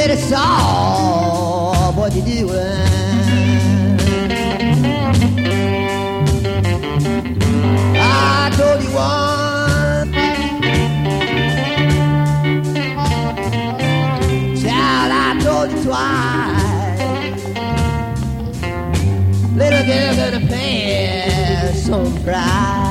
already saw what you're doing. I told you once, child, I told you twice. Little girl gonna pay some price.